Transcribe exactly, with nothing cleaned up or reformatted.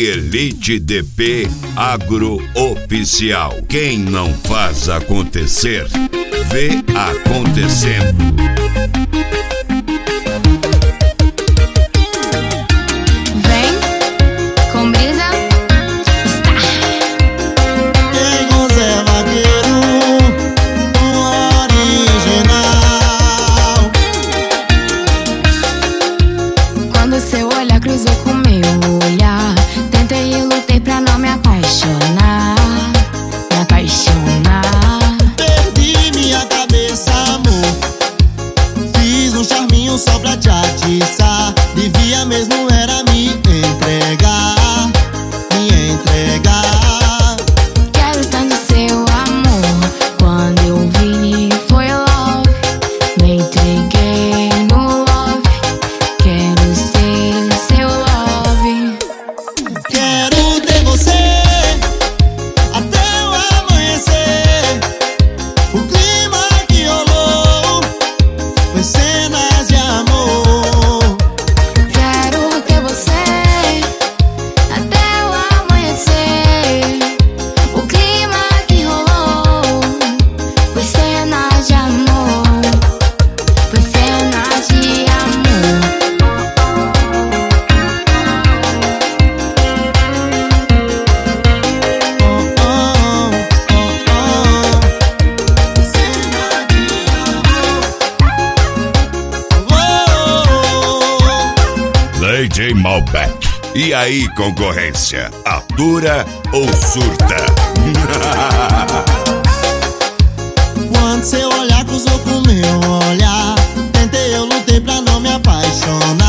Elite D P Agro Oficial. Quem não faz acontecer, vê acontecendo. Seu olhar cruzou com meu olhar. Tentei e lutei pra não me apaixonar, me apaixonar. Perdi minha cabeça, amor. Fiz um charminho só pra te atiçar. Devia mesmo era me entregar, me entregar. Quero tanto seu amor. Quando eu vi foi love. Me entreguei no love. Quero ser seu love. Quero ter você até o amanhecer. O clima que rolou foi cenas de amor. Quero ter você até o amanhecer. O clima que rolou foi cenas de amor. Foi cenas de amor. D J Malbec. E aí, concorrência? Atura ou surta? Quando seu olhar cruzou com meu olhar, tentei, eu lutei pra não me apaixonar.